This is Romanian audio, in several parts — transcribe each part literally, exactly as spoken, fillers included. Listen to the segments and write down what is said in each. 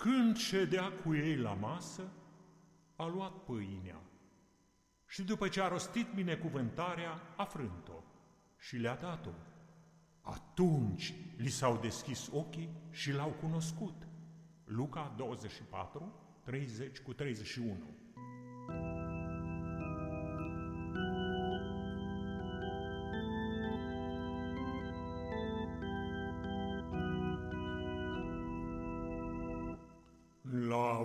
Când ședea cu ei la masă, a luat pâinea și după ce a rostit binecuvântarea, a frânt-o și le-a dat-o. Atunci li s-au deschis ochii și l-au cunoscut. Luca douăzeci și patru, treizeci cu treizeci și unu. La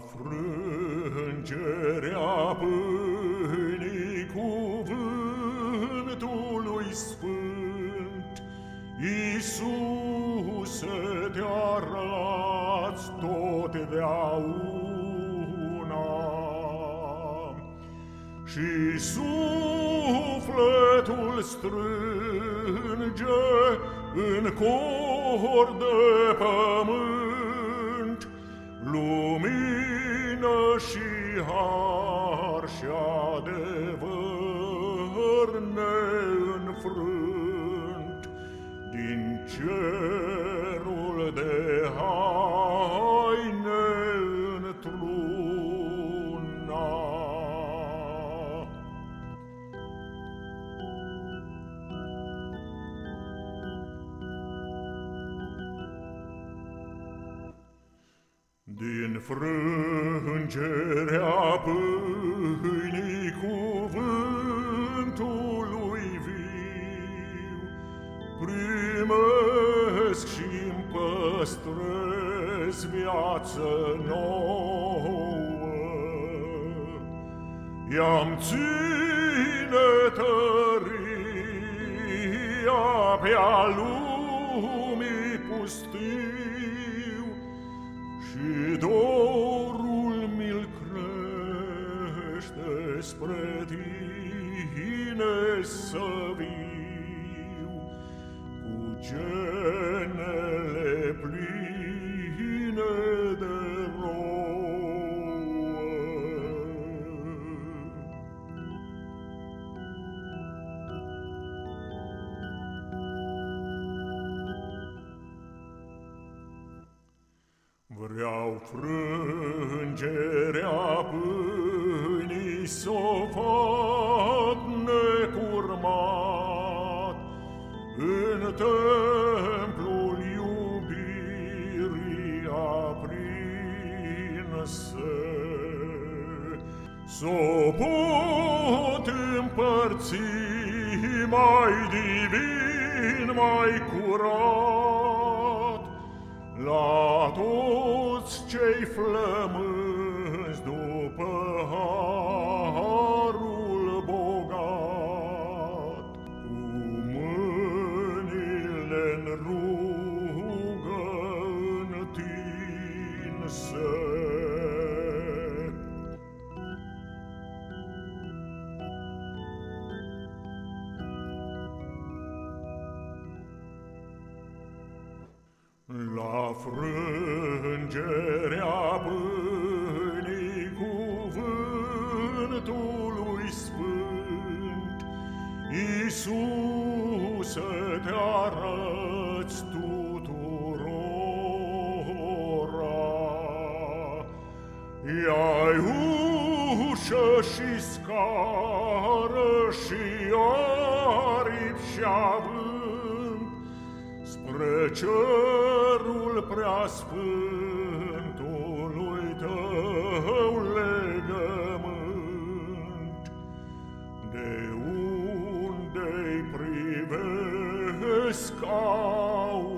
frângerea pâinii cuvântului sfânt, Iisuse, te arăți totdeauna și sufletul strânge în cor de pământ lumină și har și adevăr neînfrânt din cerul de haine într-una. Din frângerea pâinii cuvântului viu primesc și-mi păstrez viață nouă. I-am ține tăria pe-a lumii pustiu și dorul mi-l crește spre tine să viu cu genele pline de rouă. Vreau frângerea pâinii s-o fac necurmat în templul iubirii aprinse, s-o pot împărți mai divin, mai curat la toți cei flămânzi după harul bogat, cu mâinile-n rugă întinse. La frângerea pâinii cuvântului sfânt, Iisuse, te arăți tuturora. I-ai ușă și scară și aripi și avânt spre cerul preasfântului tău legământ, de unde-i privesc au